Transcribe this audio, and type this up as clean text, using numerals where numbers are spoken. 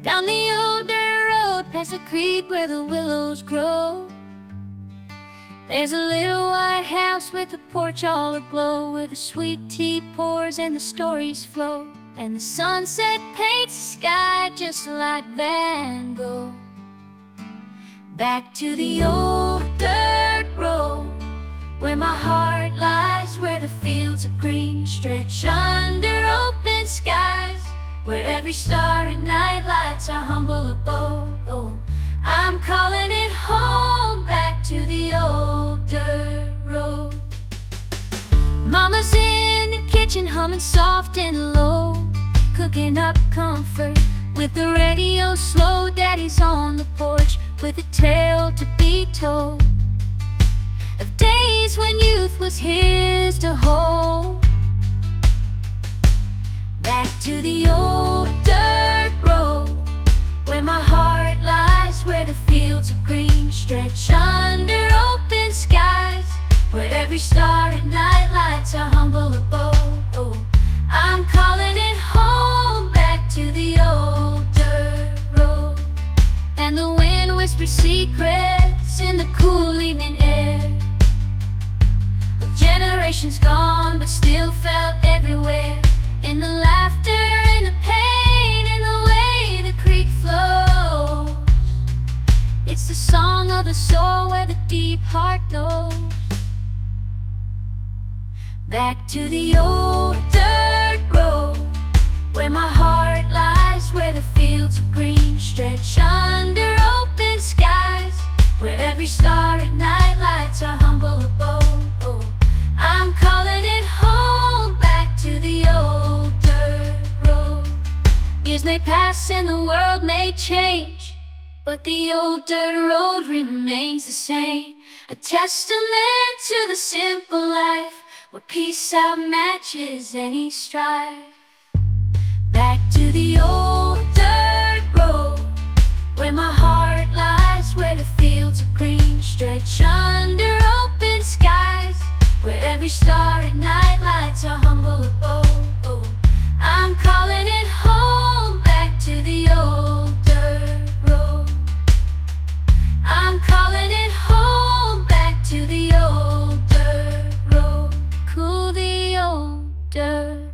Down the old dirt road, past the creek where the willows grow, there's a little white house with a porch all aglow, where the sweet tea pours and the stories flow, and the sunset paints the sky just like Van Gogh. Back to the old dirt road, where my heart lies, where the fields of green stretch under open skies, where every star at night lights our humble abode. Oh, I'm calling it home, back to the old dirt road. Mama's in the kitchen humming soft and low, cooking up comfort with the radio slow. Daddy's on the porch with a tale to be told of days when youth was his to hold. Back to the old dirt road, where my heart lies, where the fields of green stretch under open skies, where every star at night lights our humble abode. Oh, I'm calling it home, back to the old dirt road. And the wind whispers secrets in the cool evening air, of generations gone but still felt everywhere, in the laughter, in the pain, in the way the creek flows. It's the song of the soul where the deep heart knows. Back to the old dirt road, where my heart lies, where the fields of green stretch under open skies, where every star at night lights our humble abode. Oh, I'm calling it home, back to the old dirt road. Years may pass and the world may change, but the old dirt road remains the same, a testament to the simple life, where peace outmatches any strife. Back to the old dirt road, where my heart lies, where the fields of green stretch under open skies, where every star at night lights our humble abode. Oh, I'm calling it home, back to the old dirt road. I'm calling it home, back to the old dirt road. Cool the old dirt